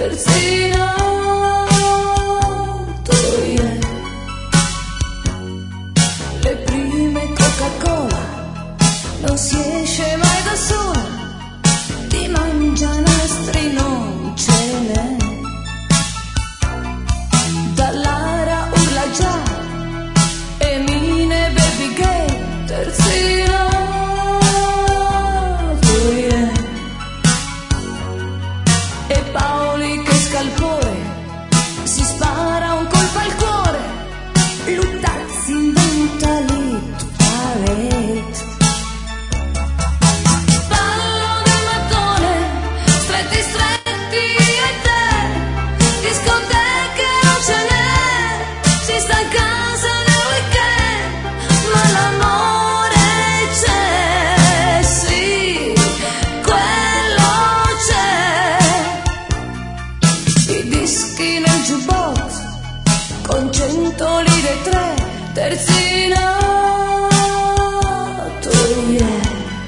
terzinato, yeah. Le prime Coca-Cola, non si esce mai da sola, ti mangia nastri, non ce n'è. Dallara urla già, Emine baby gay, terzinato, yeah. E Paoli che scalpore, si spara un colpo al cuore, Luttazzi inventa l'It-Palet. Ballo del mattone, stretti stretti e te, discoteche non ce n'è, si sta in casa nel weekend, ma l'amore c'è, sì, quello c'è. I dischi nel jukebox, con 100 lire e 3, terzinato, yeah.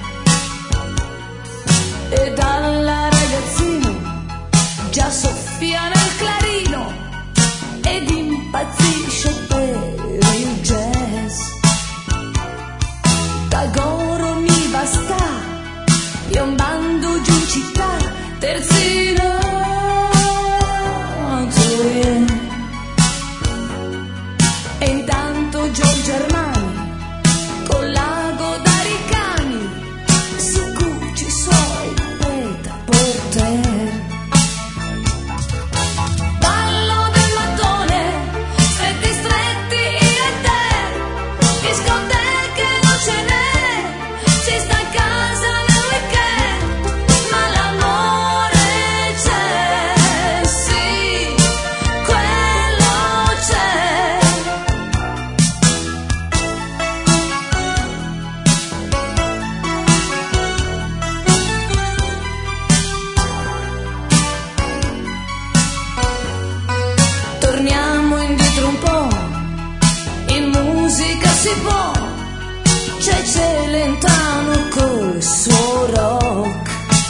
E dalla ragazzino già soffia nel clarino ed impazzisce per il jazz. Da Goro mi basta, piombando giù in città, terzinato, yeah. E intanto Giorgio Armani, con l'ago da ricami, si cuce i suoi prêt-à-porter. Ballo del mattone, stretti stretti io e te, discoteche non ce n'è, si sta in casa nel weekend, ma l'amore c'è, sì, quello c'è. Torniamo indietro un po', in musica si può, c'è Celentano col suo rock.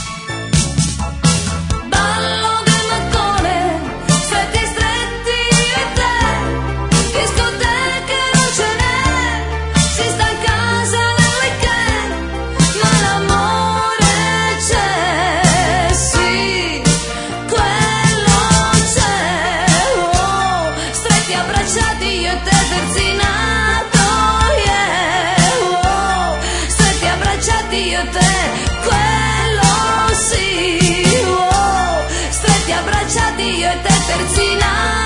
Ballo del mattone, stretti stretti e te, discoteche non ce n'è, si sta in casa nel weekend, ma l'amore c'è, sì, quello c'è. Oh, stretti abbracciati io e te, terzinato, yeah. Oh, stretti abbracciati io e te, quello sì. Oh, stretti abbracciati io e te, terzinato.